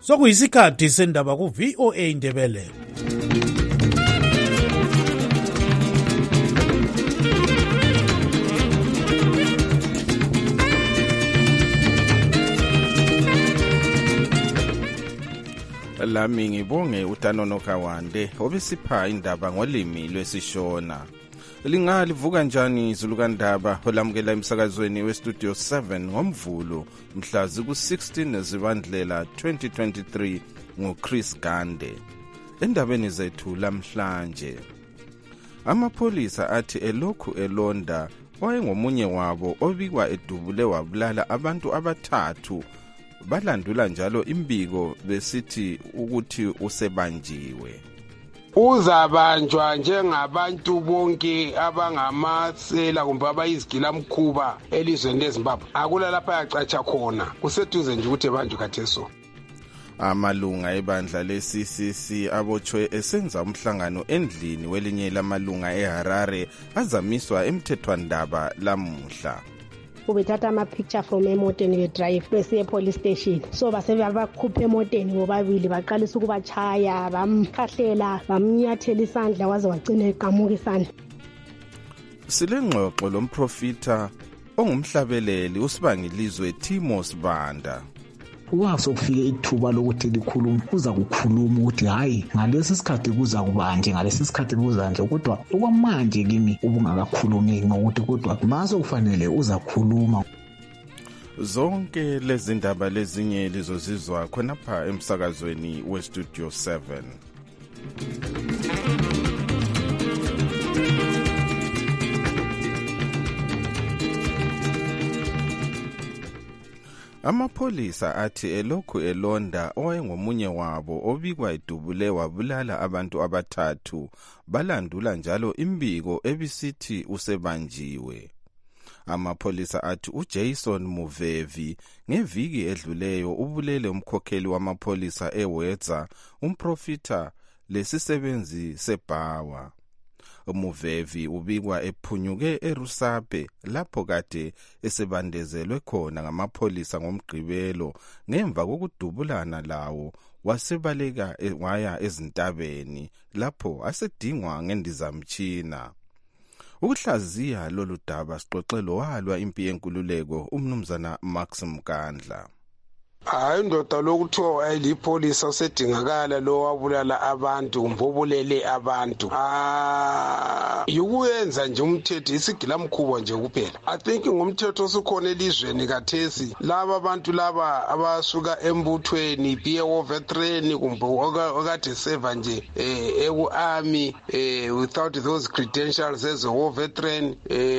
Sokuyisikhathi sendaba ku VOA Indebele. Lami ngibonge uTanono Kawande obesipha indaba ngolimi lwesishona. Lingalivuka njani izulu kandaba olamukela emsakazweni weStudio 7 ngomvulo mhla ziku-16 Zibandlela 2023 nguChris Gande. Endabeni zethu lamhlanje, amapholisa athi elokhu elonda oyengomunye wabo obikwa edubule wabulala abantu abathathu balandula njalo imbiko besithi ukuthi usebanjiwe. Uzabanjwa njengabantu bonke abangamasela kumbe abayizigilamkhuba elizweni leZimbabwe. Akula lapha yacatsha khona, kuseduze nje ukuthi banjwe khatheso. Amalunga ebandla le-CCC abotshwe esenza umhlangano endlini welinye lamalunga eHarare azamiswa emthethwandaba lamuhla. Ubethatha ama-picture from emoteni bedrive besiye police station, so basebakhupha emoteni bobabili baqalisa ukubachaya, bamkhahlela, bamnyathela isandla waze wagcina eqamuka isandla. Silengxoxo lomprofita ongumhlabeleli uSibangilizwe Timo Sibanda. Sokufike ithuba lokuthi likhuluma, uza kukhuluma ukuthi hayi ngalesi sikhathi kuza kubanje, ngalesi sikhathi kuza nje, kodwa okwamanje kimi ubungakakhulumi ngokuthi kodwa maso kufanele uza kukhuluma. Zonke lezi ndaba lezinye lizozizwa khonapha emsakazweni weStudio 7. Amapholisa athi elokhu elonda oyengomunye wabo obikwa edubule wabulala abantu abathathu balandula njalo imbiko ebisithi usebanjiwe. Amapholisa athi uJason Muvevi ngeviki edluleyo ubulele umkhokheli wamapholisa eWedza umprofita lesisebenzi seBhawa. Umuvevi ubikwa ephunyuke eRusape lapho kade esebandezelwe khona ngamapholisa ngomgqibelo ngemva kokudubulana lawo wasebaleka waya ezintabeni lapho asedingwa ngendizamtshina. Ukuhlaziya lolu daba sixoxelo walwa impi yenkululeko umnumzana Max Mkandla. Hayi ndoda lokuthiwa ayilipholisa usedingakala lo wabulala abantu kumbe obulele abantu. Yikuyenza nje umthetho isigilamkhuba nje kuphela. I think ngumthetho osukhona elizweni kathesi laba abantu laba abasuka embuthweni be war veteran kumbe okade serve nje eku-army without those credentials as a war veteran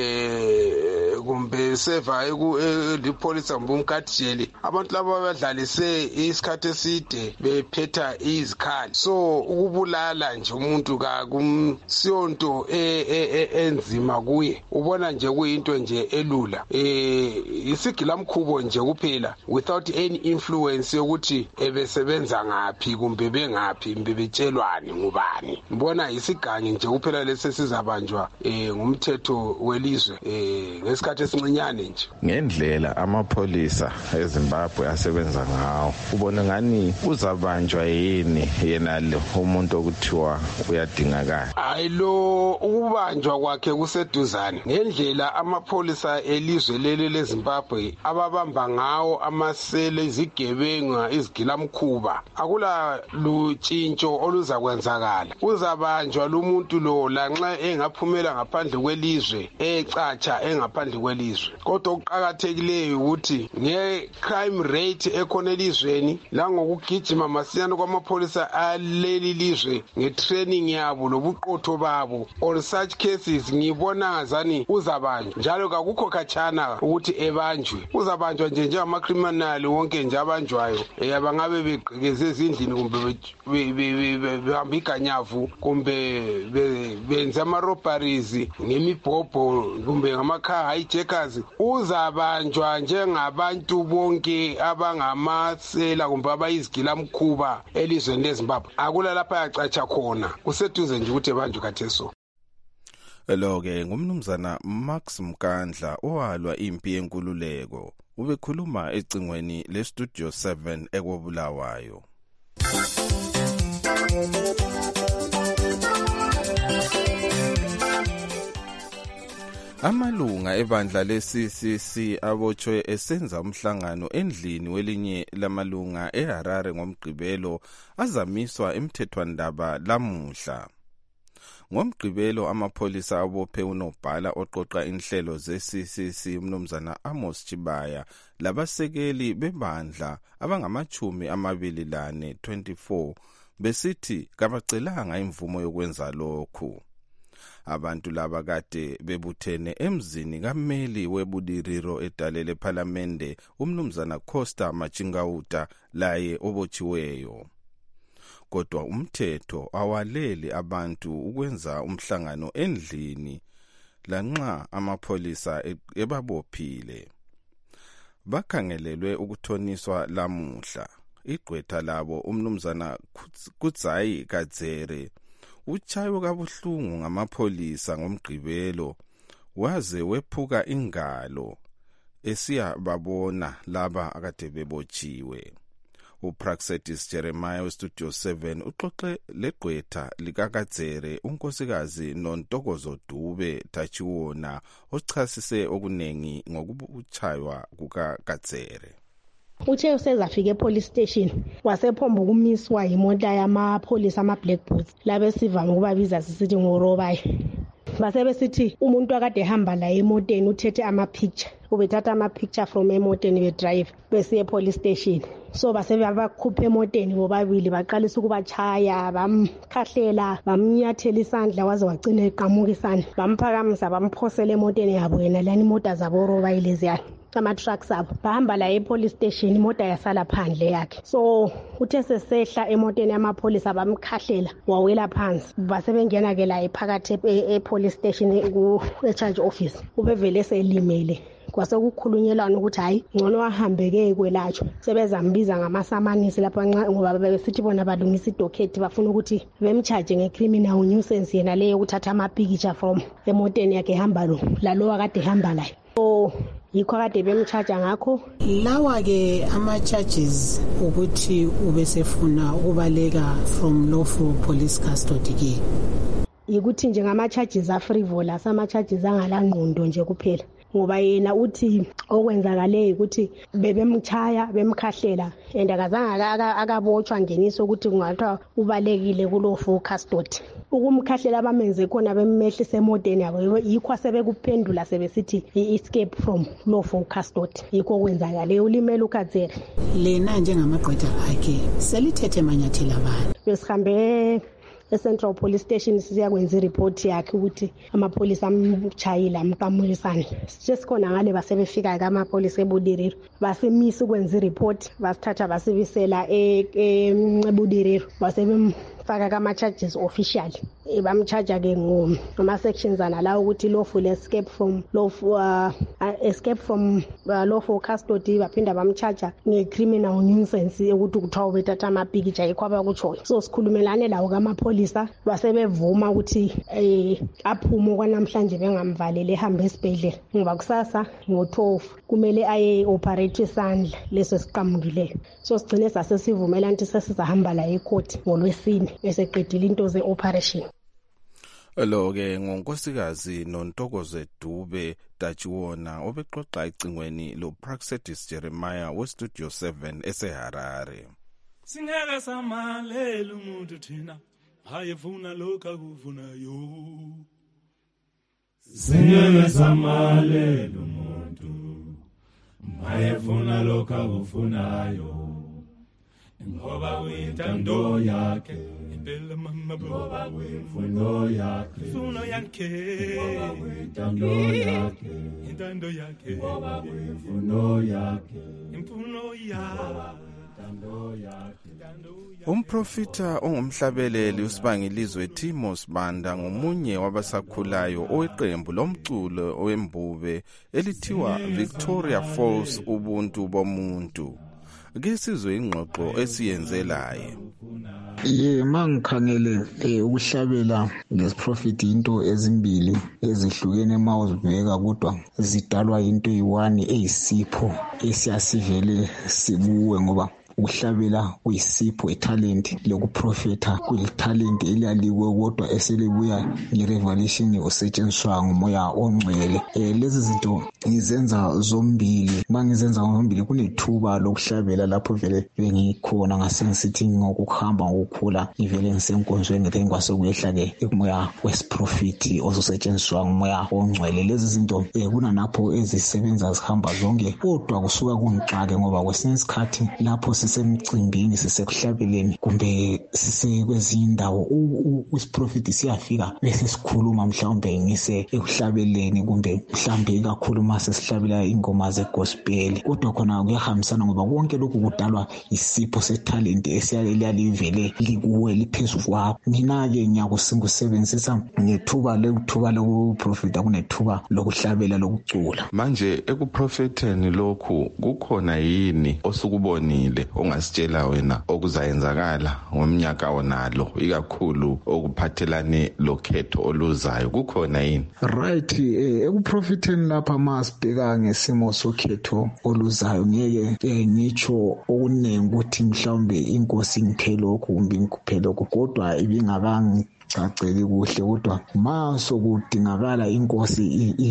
kumbe serve elipholisa kumbe umkhathijeli, abantu laba badlalise isikhathi eside bephetha izikhali. So ukubulala nje umuntu kakumsiyonto enzima kuye, ubona nje kuyinto nje elula. Isigilamkhubo nje kuphela without any influence yokuthi ebesebenza ngaphi kumbe bengaphi bebetshelwani ngubani. Ngibona isigangi nje kuphela lesi sizabanjwa ngumthetho welizwe ngesikhathi esincinyane nje. Ngendlela amapholisa eZimbabwe asebenza ngawo, ubona ngani uzabanjwa yini yena lo umuntu okuthiwa uyadingakala? Hayi lo ukubanjwa kwakhe kuseduzane ngendlela amapholisa elizwe leli leZimbabwe ababamba ngawo amasele izigebenga izigilamkhuba. Akula lutshintsho oluzakwenzakala. Uzabanjwa lo muntu lo lanxa engaphumela ngaphandle kwelizwe ecatsha engaphandle kwelizwe. Kodwa okuqhakathekileyo ukuthi nge-crime rate ekhona elizweni langokugijima masinyane kwamapholisa aleli lizwe nge-training yabo lobuqotho babo, on such cases ngibona ngazani uzabanjwa njalo kakukho khatshana ukuthi ebanjwe. Uzabanjwa nje njengama-criminal wonke nje abanjwayo abangabe begqekeze ezindlini kumbe behamba iganyavu kumbe benze ama-robberies ngemibhobho kumbe ngama-car hijackers. Uzabanjwa njengabantu bonke abangamasela kumbe abayizigilamkhuba elizweni leZimbabwe. Akula lapha yacatsha khona, kuseduze nje ukuthi banjwe khatheso. Lo-ke ngumnumzana Max Mkandla owalwa impi yenkululeko. Ubekhuluma ecingweni leStudio 7 eKobulawayo. Amalunga ebandla le-CCC abotshwe esenza umhlangano endlini welinye lamalunga eHarare ngomgqibelo azamiswa emthethwandaba lamuhla. Ngomgqibelo amapholisa abophe unobhala oqoqa inhlelo ze-CCC umnumzana Amos Chibaya labasekeli bebandla abangama-24 besithi kabacelanga imvumo yokwenza lokhu. Abantu laba kade bebuthene emzini kammeli webudiriro edale lephalamende umnumzana Costa Machingauta laye obotshiweyo. Kodwa umthetho awaleli abantu ukwenza umhlangano endlini lanxa amapholisa ebabophile. Bakhangelelwe ukuthoniswa lamuhla. Igqwetha labo umnumzana Kutsayi Kadzere utshaywe kabuhlungu ngamapholisa ngomgqibelo waze wephuka ingalo esiya babona laba akade bebotshiwe. uPraxedis Jeremiah weStudio 7 uxoxe legqwetha likakadzere unkosikazi Nontokozo Dube Tachiwona ochasise okunengi ngokubutshaywa kukakadzere. Uthe usezafika epolice station wasephomba ukumiswa imota yamapholisa ama-black boots labesivame ukubabiza sisithi ngorobayi. Basebesithi umuntu akade ehamba la emoteni uthethe ama-picture ubethatha ama-picture from emoteni bedrive besiye epolice station. So basebakhupha emoteni bobabili baqalisa ukubachaya bamkhahlela bamnyathela isandla waze wagcina eqamuka isandla bamphakamisa bamphosela emoteni yabo yena lani imota zabo robayi leziyana ama-trucks abo bahamba la epolice station imota yasala phandle yakhe. So uthe sesehla emoteni yamapholisa bamkhahlela wawela phansi basebengena-ke la phakathi epolice station e-charge office ubevele selimele. Kwasekukhulunyelwana ukuthi hayi ngcono wahambeke kwelatshwa sebezambiza ngamasamanisi lapha ngoba besithi bona balungisa idocket bafuna ukuthi bemcharge ngecriminal nuisance yena leyo ukuthatha ama-picture from emoteni yakhe ehamba lalo akade ehamba layo. So yikho kade bemcharge ngakho. Lawa-ke ama-charges ukuthi ubesefuna ukubaleka from lawful police custody-ke yikuthi nje ngama-charges a-frivolous ama-charges angalangqondo nje kuphela ngoba yena uthi okwenzakale ukuthi bebemchaya bemkhahlela and akazange akabotshwa ngeniso ukuthi kungathiwa ubalekile kulawful custody. Ukumkhahlela bamenze khona bemmehlisa emoteni yabo yikho asebekuphendula sebesithi i-escape from lawful custody yikho okwenzakale ulimele ukadzere. Lena njengamagqwetha akhe selithethe manyathela bani? Besihambe eCentral Police Station siyakwenza ireport yakhe ukuthi amapholisa amchayile amqamulisana. Sesikhona ngale basebefika ke amapholisa ebudiriro basemisa ukwenza ireport basithatha basibisela ebudiriro basebemfaka kama-charges officially bamcharge ke ngama-sections anala ukuthi lawful escape from lawful custody baphinda bamcharge nge-criminal nuisance ukuthi kuthiwa bethatha amapikitsha yikho abakutshoyo. So sikhulumelane lawo kamapholisa basebevuma ukuthi aphume kwanamhlanje bengamvalele ehambe esibhedlela ngoba kusasa ngo-12 kumele aye-operate isandla leso siqamukileyo. So sigcine sasesivumela ukuthi sesizahamba la ecourt ngolwesine eseqedile into ze-operation. Lo-ke ngonkosikazi Nontokozo Dube Tachiwona obexoxa ecingweni loPraxedis Jeremiah weStudio 7 eseHarare. Singeke samalela umuntu thina hayefuna lokho akufunayo. Singeke samalela umuntu hayefuna lokho akufunayo. Ngoba uyintando yakhe impela mama ngoba uyimfuno yakhe funo yakhe ngoba uyintando yakhe intando yakhe ngoba uyimfuno yakhe imfuno yakhe. Umprofita ongumhlabeleli uSibangilizwe Timos Banda ngomunye wabasakhulayo oweqembu lomculo wembube elithiwa Victoria Falls ubuntu bomuntu. Ke sizwe ingxoxo esiyenzelaye. Mangikhangele ukuhlabela ngesiprofit into ezimbili ezihlukene mawuzibheka kodwa zidalwa into eyi-one eyisipho esiyasivele sibuwe ngoba ukuhlabela kuyisipho italent lokuprofeta kuyitalent eliyalikwe kodwa eselibuya ngerevelation osetshenziswa ngumoya ongcwele. Lezi zinto ngizenza zombili. Mangizenza zombili kunethuba lokuhlabela lapho vele bengikhona ngasengisithi ngokuhamba ngokukhula ngivele ngisenkonzweni ngeke ngwasokuyehla ke umoya wesiprofiti osetshenziswa ngumoya ongcwele. Lezi zinto kunanapho ezisebenza zihamba zonke kodwa kusuka kungixake ngoba kwesinye isikhathi lapho sisemcimbini sisekuhlabeleni kumbe sisekwezinye indawo isiprofiti siyafika bese sikhuluma mhlawumbe ngise ekuhlabeleni kumbe mhlawumbe kakhulu mase sihlabela ingoma zegospel kodwa khona kuyahambisana ngoba konke lokhu kudalwa isipho setalent esiyalivele likuwe liphezulu kwakho. Mina ke ngiyakusebenzisa ngethuba lokuprofita kunethuba lokuhlabela lokucula. Manje ekuprofetheni lokhu kukhona yini osukubonile ongasitshela wena okuzayenzakala ngomnyaka onalo ikakhulu okuphathelane lokhetho oluzayo kukhona yini? Right, ekuprofetheni lapha masibheka ngesimo sokhetho oluzayo ngeke ngitsho okunengi ukuthi mhlawumbe inkosi ngiphelokho kumbe ngikuphelokho kodwa ibingakangicaceli kuhle kodwa maso kudingakala inkosi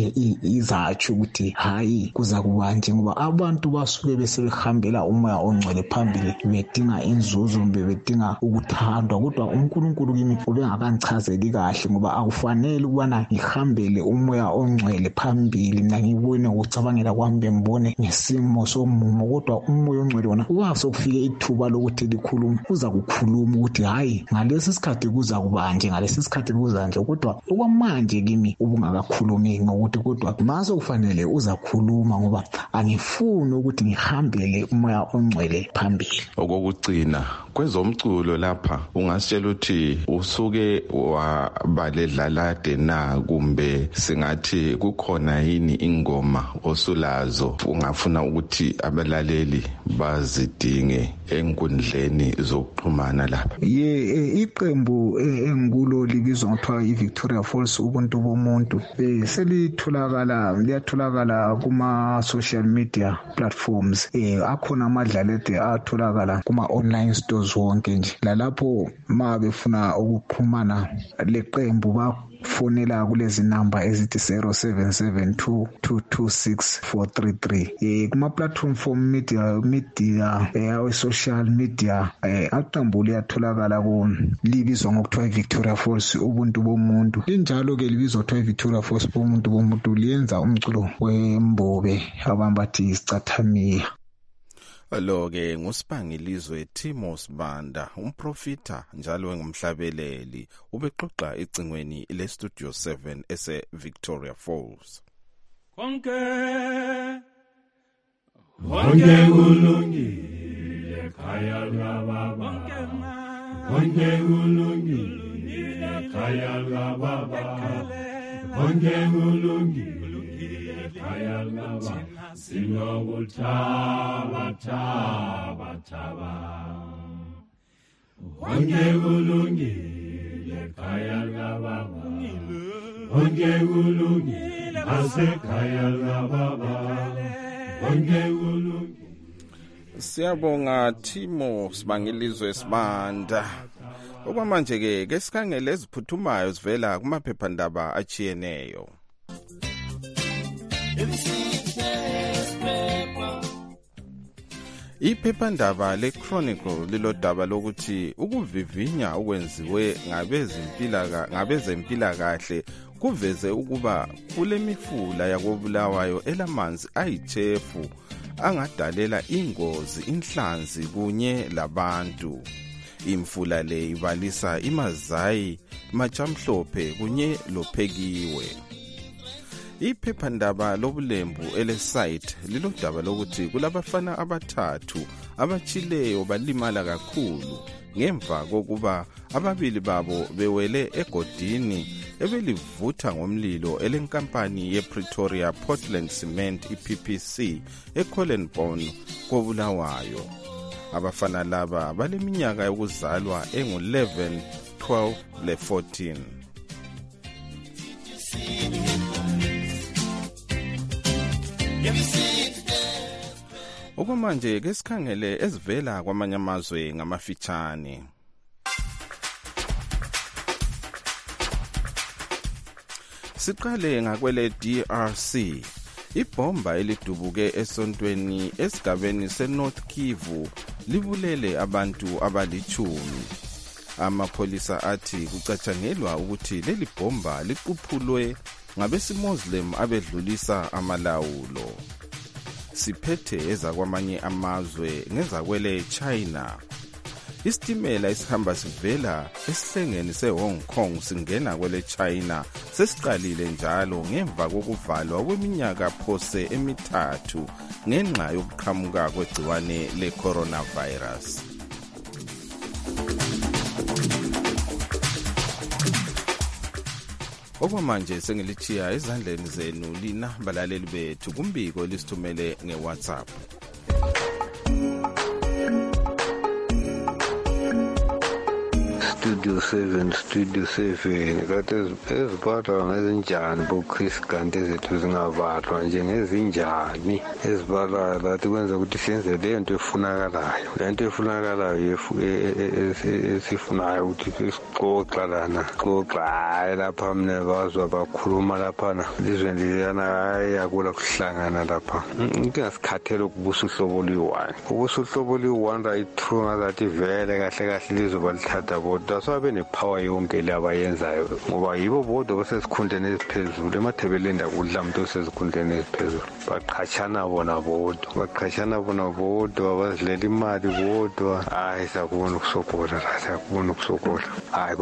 izatsho ukuthi hayi kuza kubanje ngoba abantu basuke besebehambela umoya ongcwele phambili bedinga inzuzo kumbe bedinga ukuthandwa kodwa uNkulunkulu kimi ubengakangichazeli kahle ngoba akufanele ukubana ngihambele umoya ongcwele phambili mina ngibone ukucabangela kwami bembone ngesimo somumo kodwa umoya ongcwele wona wasokufike ithuba lokuthi likhuluma uza kukhuluma ukuthi hayi ngalesi sikhathi kuza kubanje ngalesi sikhathi kuzanje kodwa okwamanje kimi ubungakakhulumi ngokuthi kodwa maso kufanele uzakhuluma ngoba angifuni ukuthi ngihambele umoya ongcwele phambili. Okokugcina kwezomculo lapha ungasitshela ukuthi usuke wabaledlalade na kumbe singathi kukhona yini ingoma osulazo ungafuna ukuthi abalaleli bazidinge enkundleni zokuxhumana lapha? Iqembu engikulo libizwa ngokuthiwa iVictoria Falls ubuntu bomuntu liyatholakala kuma social media platforms. Akhona amadlalede atholakala kuma online stores wonke nje lalapho ma befuna ukuxhumana leqembu fonela kulezi namba ezithi 0772226433 kuma platform for media social media aqembu liyatholakala ku libizwa ngokuthiwa Victoria Falls ubuntu bomuntu linjalo ke libizwa ngokuthiwa Victoria Falls ubuntu bomuntu liyenza umculo wembobe abambathi isicathamiya. Lo-ke nguSibangilizwe Timos Banda umprofita njalo engumhlabeleli ubexoxa ecingweni leStudio 7 ese-Victoria Falls. Konke kulungile khaya lwababa konke kulungile khaya lwababa konke kulungile khaya lwababa sinokuthaba konke kulungile khaya lwababa konke kulungile asekhaya lwababa konke kulungile. Siyabonga Timo Sibangilizwe Sibanda. Okwamanje ke sikhangele eziphuthumayo zivela kumaphephandaba achiyeneyo. Iphephandaba leChronicle lilodaba lokuthi ukuvivinya okwenziwe ngabezempilakahle kuveze ukuba kule mifula yakobulawayo elamanzi ayithefu angadalela ingozi inhlanzi kunye labantu. Imfula le ibalisa iMazayi, Machamhlophe kunye loPhekiwe. Iphephandaba lobulembu elesite lilodaba lokuthi kulabafana abathathu abachileyo balimala kakhulu ngemva kokuba ababili babo bewele egodini ebelivutha ngomlilo elenkampani yePretoria Portland Cement iPPC eCollenbone kobulawayo. Abafana laba baleminyaka yokuzalwa engu-11, 12 le-14. Okwamanje ke sikhangele ezivela kwamanye amazwe ngamafitshane. Siqale ngakwele DRC. Ibhomba elidubuke esontweni esigabeni seNorth Kivu libulele abantu abalichumi. Amapholisa athi kucatshangelwa ukuthi leli bhomba liquphulwe ngabesimoslim abedlulisa amalawulo. Siphethe ezakwamanye amazwe ngezakwele China. Isitimela esihamba sivela esihlengeni seHong Kong singena kwele China sesiqalile njalo ngemva kokuvalwa kweminyaka phose emithathu ngenxa yokuqhamuka kwegciwane le-coronavirus. Okwamanje sengilichiya ezandleni zenu lina balaleli bethu kumbiko elisithumele ngeWhatsApp. Studio 7 kade ezibhalwa ngezinjani boChris kanti ezethu zingabalwa njengezinjani ezibhalwayo lathi kwenza ukuthi senze leyo nto efunakalayo esifunayo ukuthi sixoxa lapha mna bazwa bakhuluma laphana lizweni liyana ayakula kuhlangana lapha inkinga sikhathele ukubusa uhlobo oluyi-1 ubusa uhlobo oluyi-1 right-true ngazathi vele kahle lizoba lithatha bodwa sabe nepower yonke labayenzayo ngoba yibo bodwa basesikhundleni eziphezulu emathebeleni akudla umuntu osesikhundleni eziphezulu baqhatshana bona bodwa bazilela imali bodwa hayi sakubona ukusokola hayi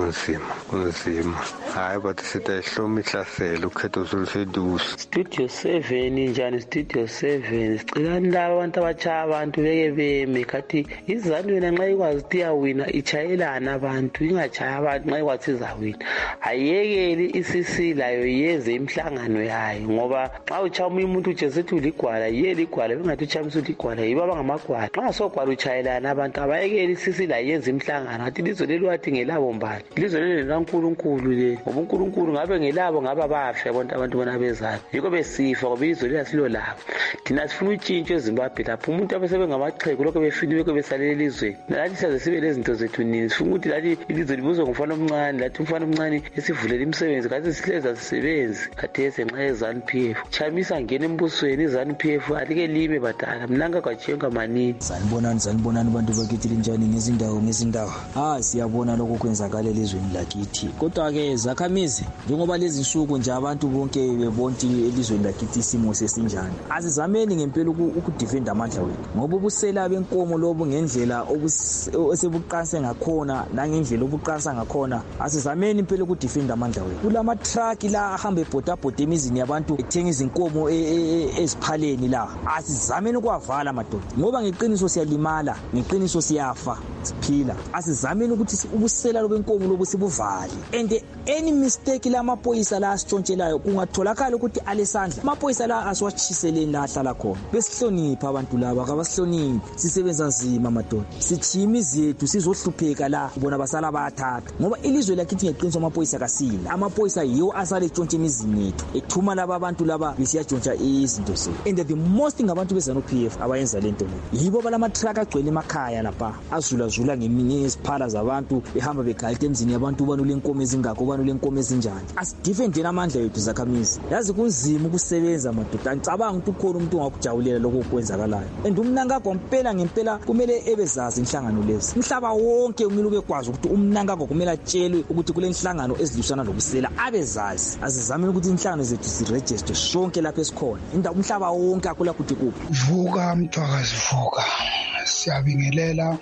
kunzima hayi bathi sihloma ihlasela ukhetho soluseduze. Studio 7 njani Studio 7 sicilani laba abantu abachaya abantu beke beme kathi izanu yena nxa ikwazi ukuthi iyawina ichayelana abantu ingachaya abantu nxa ikwazi izawina ayekeli ICC layo yenze imhlangano yayo ngoba xa uchaya umuntu ujesethi uligwala ligwala bengathi uchamisa uligwala yiba bangamagwala nxa sogwala uchayelana abantu abayekeli ICC layo yenze imhlangano athi lizo lelo wathi ngelabo mbali lizo lelo laNkulunkulu le ngoba uNkulunkulu ngabe ngelabo ngaba bafe abantu bona bezayo yiko besifa ngoba izwe lesilo labo thina sifuna utshintsho eZimbabwe lapho umuntu abesebe ngamacheko lokho befiniwe besalela elizweni lathi siyaze sibe lezinto zethu nini sifuna ukuthi lathi ilizwe libuzwe ngumfana omncane lathi umfana omncane esivulela imisebenzi kathi sihleza sisebenzi kathese nxa eZANU-PF chamisa ngene embusweni iZANU-PF alike libe badala mnanga kwajenga manini. Sanibonani bantu bakithi njani ngezindawo siyabona lokho kwenzakala elizweni lakithi kodwa ke zakhamizi njengoba lezi nsuku nje abantu bonke bebonke elizweni lakithi isimo sesinjani azizameni ngempela ukudefend amandla wethu ngoba ubusela benkomo lobo ngendlela osebuqanse ngakhona nangendlela obuqansa ngakhona asizameni impela ukudefend amandla wethu kulama truck la ahamba ebhodabhoda emizini yabantu ethenga izinkomo eziphaleni la asizameni ukwavala madoda ngoba ngeqiniso siyalimala ngeqiniso siyafa siphila asizameni ukuthi ubusela lobenkomo lobo sibuvale and any mistake la amaphoyisa la asitshontshelanayo kungatholakala ukuthi alesandla amaphoyisa la asiwatshiseleni la ahlala khona besihlonipha abantu laba kabasihloniphi sisebenza nzima madoda sithi imizi yethu sizohlupheka la bona basala bayathatha ngoba ilizwe lakithi ngeqiniso amaphoyisa kasila amaphoyisa yiwo asale etshontshe emizini yethu ethuma laba abantu laba besiyatshontsha izinto zethu and the most thing abantu beZANU-PF abayenza lento le yibo balama truck agcwele emakhaya lapha azulazula ngeminye iziphala zabantu behamba begalite emzini yabantu ubani lenkomo ezingakho ubani lenkomo ezinjani asidefendeni amandla yethu zakhamizi yazi kunzima ukusebenza madoda angicabanga ukuthi ukhona umuntu ongakujabulela lokho kwenzakalayo and umnankagwa ngempela kumele ebezazi inhlangano lezi umhlaba wonke kumele ubekwazi ukuthi umnankagwa kumele atshelwe ukuthi kule inhlangano ezilwisana nobusela abezazi azizameni ukuthi inhlangano zethu ziregister sonke lapha esikhona indawo umhlaba wonke akula ukuthi kuphi vuka mthwakazi vuka siyabingelela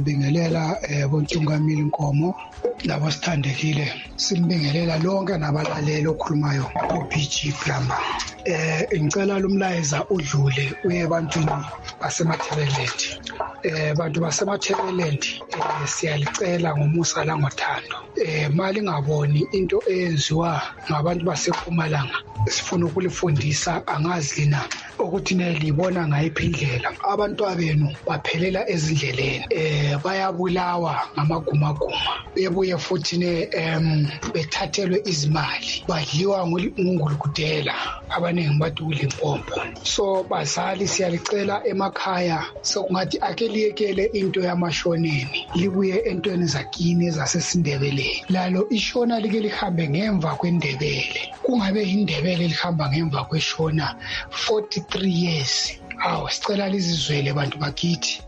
bontungameli Nkomo labo sithandekile simbingelela lonke nabalaleli okhulumayo uPG Plumber ngicela lumlayeza udlule uye ebantwini basemathebelendi bantu basemathebelendi siyalicela ngomusa langothando mali ngaboni into eyenziwa ngabantu baseMpumalanga sifuna ukulifundisa angazi lina ukuthi nelibona ngayiphi indlela abantwana benu baphelela ezindleleni bayabulawa ngamagumaguma bebuya babuye futhi bethathelwe izimali badliwa ngungulukudela abaningi bathi kuLimpopo. So bazali siyalicela emakhaya sokungathi ake liyekele into yamashoneni libuye entweni zakini ezasesindebeleni. Lalo ishona like lihambe ngemva kwendebele, kungabe indebele lihamba ngemva kweshona 43 years. Sicela lizizwele bantu bakithi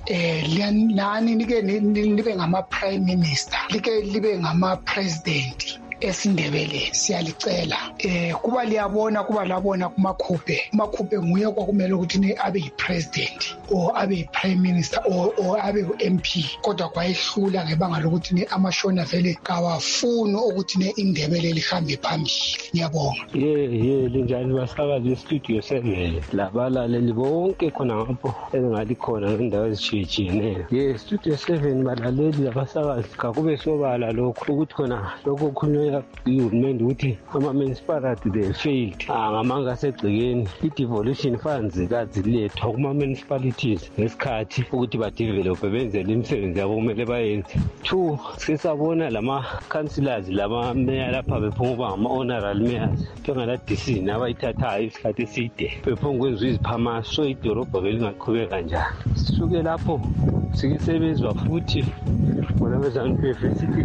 lani libe ngama prime minister, libe ngama president esindebele. Siyalicela kuba liyabona kuba labona kumakhuphe nguye kwakumele ukuthi abe yipresident or abe yiprime minister or abe MP, kodwa kwayehlula ngebanga lokuthi amashona vele kawafuni ukuthi indebele lihambe phambili. Ngiyabonga. Linjani basakazi studio 7 labalaleli bonke khona ngapho engathi khona ngendawo ezitshiyeneyo. Studio 7 balaleli labasakazi kakube sobala lokho ukuthi khona lokho khona uhulumende ukuthi ama-municipality they failed ngamanga asegcikeni. I-devolution funds kazilethwa kuma-municipalities ngesikhathi ukuthi badevelophe benzele imisebenzi yabo kumele bayenze. 2 sisabona lama-councillors lama-mayor lapha bephuma uba ngama-honorary mayors njengala-DC nabayithathayo isikhathi eside bephuma kwenziwa iziphamaso. So idolobha belingaqhubeka kanjani. Sisuke lapho sikisebenzwa futhi bona beZANU-PF sithi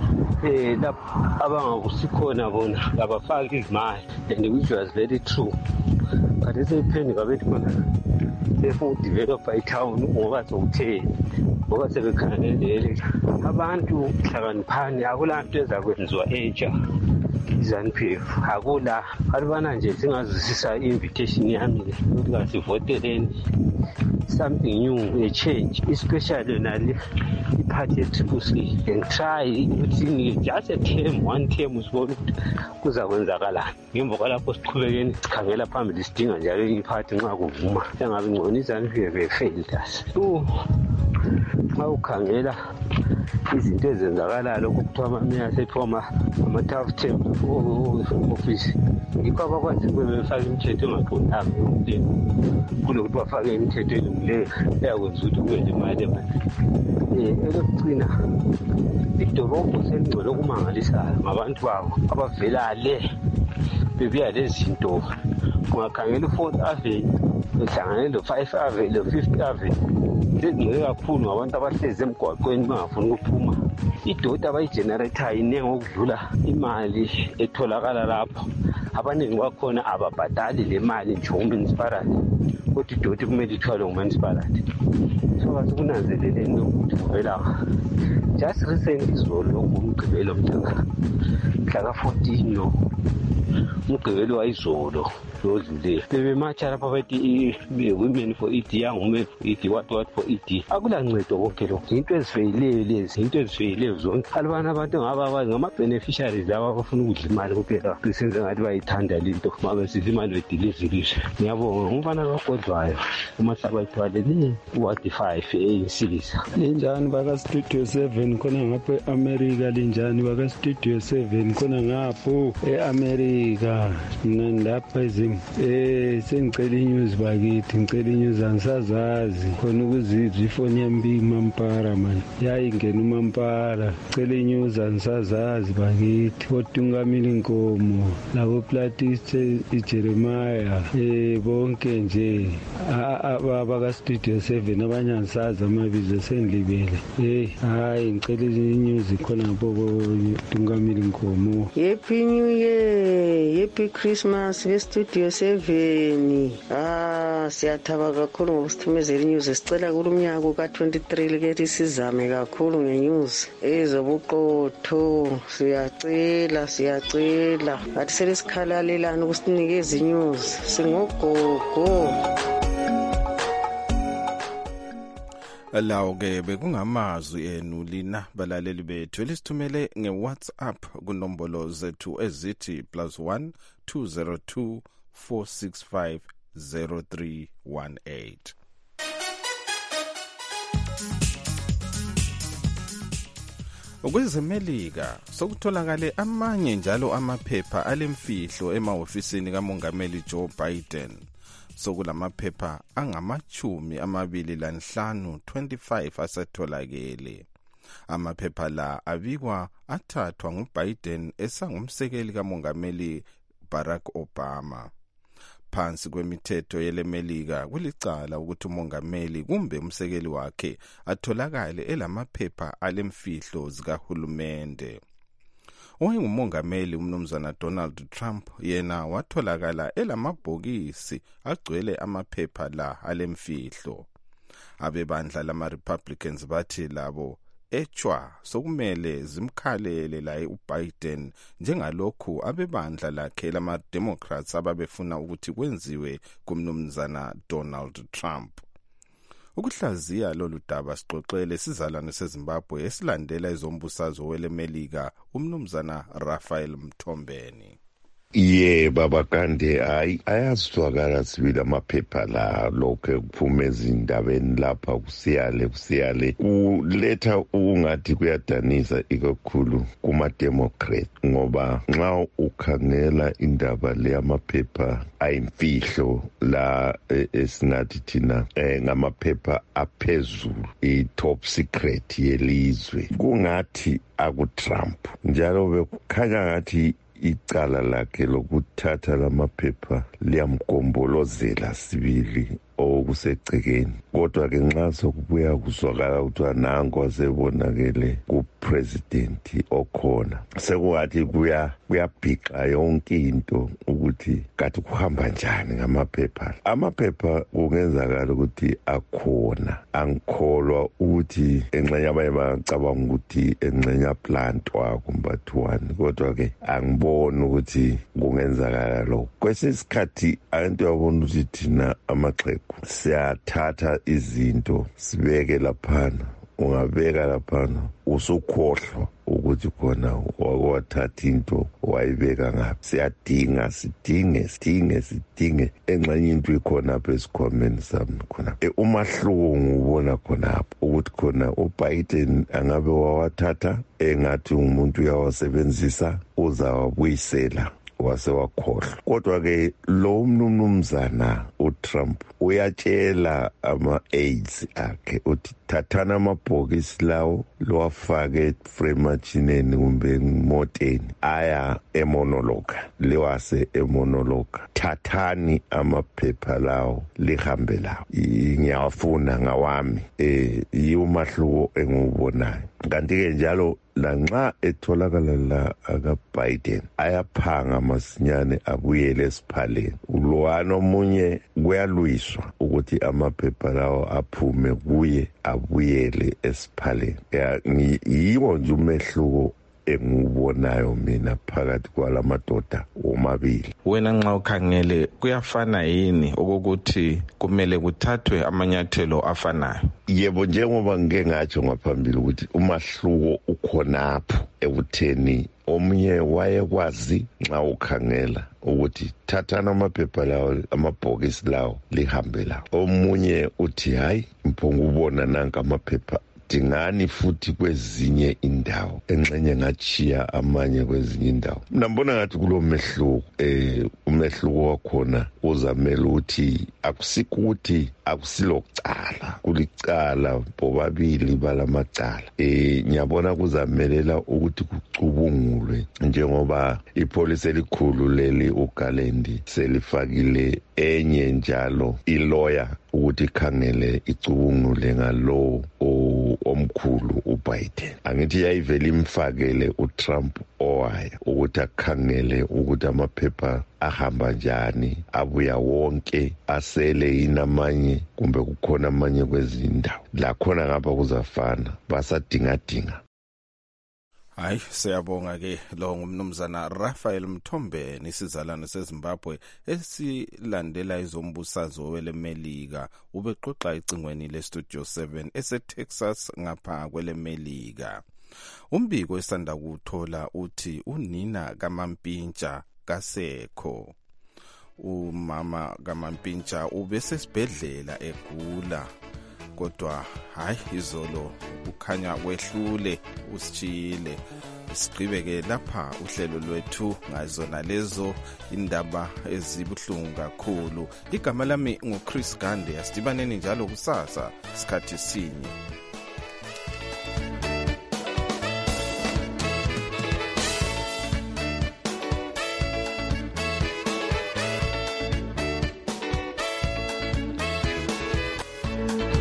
lapho abangakusikhona bona abafaki izimali, and which was very true. But eseyiphendika bethi khona sefuna udevelopa itown ngoba sokutheni, ngoba sebekhangelele abantu hlakaniphani. Akulanto ezakwenziwa entsha iZANU-PF, akula alibana nje singazwisisa invitation yami ukuthi kasivoteleni something new, a change, especially nali iphathi ye-Triple-C, and try ukuthi just a term, one term usibona ukuthi kuza kwenzakalani. Ngemva kwalapho siqhubekeni sikhangela phambili sidinga njalo iphathi nxa kuvuma sengabe ngcono iZANU-PF befailed us. Xa ukhangela izinto ezenzakalayo lokhu kuthiwa ama-mayor asethiwa ama-tough term office, yikho abakwazi befake imithetho engaqondanga emntwini kunokuthi bafake imithetho elungileyo eyakwenza ukuthi kube nemali emanzi. Elokugcina idolobho selingcwele okumangalisayo ngabantu babo abavela le bebuya lezi zinto. Ungakhangela i-4th Avenue behlangane lo-5 Avenue lo-5th Avenue sezingcwele kakhulu ngabantu abahlezi emgwaqweni bangafuni ukuphuma. Idoti abayigenerathayo inengi okudlula imali etholakala lapho. Abaningi bakhona ababhadali le mali nje municipality, kodwa idoti kumele ithwale ngumunicipality. So kasikunanzeleleni ukuthi kuvela just recent izolo ngumgqibelo mhlaka 14 lo umgqibelo wayizolo lodlule bebematsha lapha bathi women for ED, young women for ED, what for ED. Akulancedo konke lokho, into ezifeyileyo lezi, into ezifeyileyo zonke. Alibana abantu ngaba ngama-beneficiaries laba abafuna ukudla imali kuphela kusenze ngathi bayithanda linto mabe sithi imali bedilizilishe. Ngiyabonga ngumfana kagodlwayo umahlaba ithwalele uward 5 ANC. Linjani baka Studio 7 khona ngapha eAmerica, linjani baka Studio 7 khona ngapho eAmerica. Nandapha sengicela inews bakithi, ngicela inews angisazazi khona ukuzizwa ifoni yami iMampara man yayingena uMampara, ngicela inews angisazazi bakithi. Kodungamile inkomo labo Platist iJeremiah bonke nje abaka Studio 7 abanye angisazi amabizo sendlibele. Hayi ngicela inews khona ngapho Dungamile inkomo. Happy New Year, happy Christmas we Studio 7. Siyathaba kakhulu ngokusithumezela inews. Sicela kulumnyaka ka23 likethi sizame kakhulu ngenews ezobuqotho. Siyacela athi selisikhalalelana ukusinikeza inews singogogo. Lawo ke bekungamazwi enu lina balaleli bethu elisithumele ngeWhatsApp kunombolo zethu ezithi +1 202 465 0318. Okwezemelika sokutholakale amanye njalo amaphepha alemfihlo emahofisini kaMongameli Joe Biden. Sokulamaphepha angama-25 asetholakele. Amaphepha la abikwa athathwa nguBiden esangumsekeli kamongameli Barack Obama. Phansi kwemithetho yelemelika kulicala ukuthi umongameli kumbe umsekeli wakhe atholakale elamaphepha alemfihlo zikahulumende. Owayengumongameli umnumzana Donald Trump yena watholakala elamabhokisi agcwele amaphepha la alemfihlo. Abebandla lama-Republicans bathi labo echwa sokumele zimkhalele la uBiden njengalokhu abebandla lakhe lama-Democrats ababefuna ukuthi kwenziwe kumnumzana Donald Trump. Ukuhlaziya lolu daba sixoxele sizalwane seZimbabwe esilandela izombusazwe welemelika umnumzana Raphael Mthombeni. Baba Kande ayazwakala sibili amaphepha la lokho kuphume ezindabeni lapha kusiyale kuletha ungathi kuyadanisa ikakhulu kuma-Democrat ngoba nxa ukhangela indaba le amaphepha ayimfihlo la esingathi thina ngamaphepha aphezulu i-top secret yelizwe kungathi akuTrump njalo bekukhanya ngathi icala lakhe lokuthatha lamaphepha liyamgombolozela sibili okusegcekeni kodwa ke nxa sokubuya kuzwakala ukuthi nanko asebonakele kupresident okhona sekungathi kuyabhixa yonke into ukuthi kathi kuhamba njani ngamaphepha. Amaphepha kungenzakala ukuthi akhona angikholwa ukuthi engxenye abanye bacabanga ukuthi engxenye plantwa kumbathiwani kodwa ke angiboni ukuthi kungenzakala lokho. Kwesikhathi abantu yabona ukuthi thina amaxhegu siyathatha izinto sibeke laphana ungabeka laphana usukhohlwa ukuthi khona wakwathatha into wayibeka ngaphi. Siyadinga sidinge engxenye into ikhona apha esikhwameni sami khona umahluko ngubona khonapho ukuthi khona uBiden angabe wawathatha engathi umuntu uyawasebenzisa uzawabuyisela wase wakhohlwa kodwa ke lo mnumzana uTrump uyatshela ama-aides akhe uthi thathana amabhokisi lawo lowafake efremathineni kumbe emoteni aya emonologa liwase emonologa thathani amaphepha lawo lihambe lawo ngiyawafuna ngawami umahluko engiwubonayo. Kanti-ke njalo lanxa etholakala la akaBiden ayaphanga masinyane abuyele esiphaleni. Ulwana omunye kuyalwiswa ukuthi amaphepha lawo aphume kuye abuyele esiphaleni. Yiwo nje umehluko engiwubonayo mina phakathi kwalamadoda omabili. Wena nxa ukhangele kuyafana yini okokuthi kumele kuthathwe amanyathelo afanayo? Yebo, njengoba ngike ngatsho ngaphambili ukuthi umahluko ukhonapho ekutheni omunye wayekwazi nxa ukhangela ukuthi thathana amaphepha lawo amabhokisi lawo lihambe lawo. Omunye uthi hayi mphongo ubona nanka amaphepha dingani futhi kwezinye indawo engxenye ngatshiya amanye kwezinye indawo. Nambona ngathi kulomehluko umehluko wakhona uzamela ukuthi akusikuthi akusilocala kulicala bobabili balamacala. Ngiyabona kuzamelela ukuthi kucubungulwe njengoba ipolisi elikhulu leli uGalendi selifakile enye njalo ilawyer ukuthi khangele icubungule ngalo omkhulu uBiden. Angithi yayivele imfakele uTrump owaya ukuthi akhangele ukuthi amaphepha ahamba njani abuya wonke asele inamanye kumbe kukhona amanye kwezindawo la khona ngapha kuzafana basadinga. Hayi, siyabonga ke lo ngumnumzana Raphael Mthombeni isizalwane seZimbabwe esilandela izombusazwe welemelika ubexoxa icingweni leStudio 7 eseTexas ngapha kwelemelika. Umbiko esanda kuthola uthi unina kaMampintsha kasekho. Umama kaMampintsha ubesesibhedlela egula kodwa hayi izolo ukhanya kwehlule usitshile. Siqhubeke lapha uhlelo lwethu ngazona lezo indaba ezibuhlungu kakhulu. Igama lami nguChris Gande, asidibaneni njalo kusasa isikhathi sinye.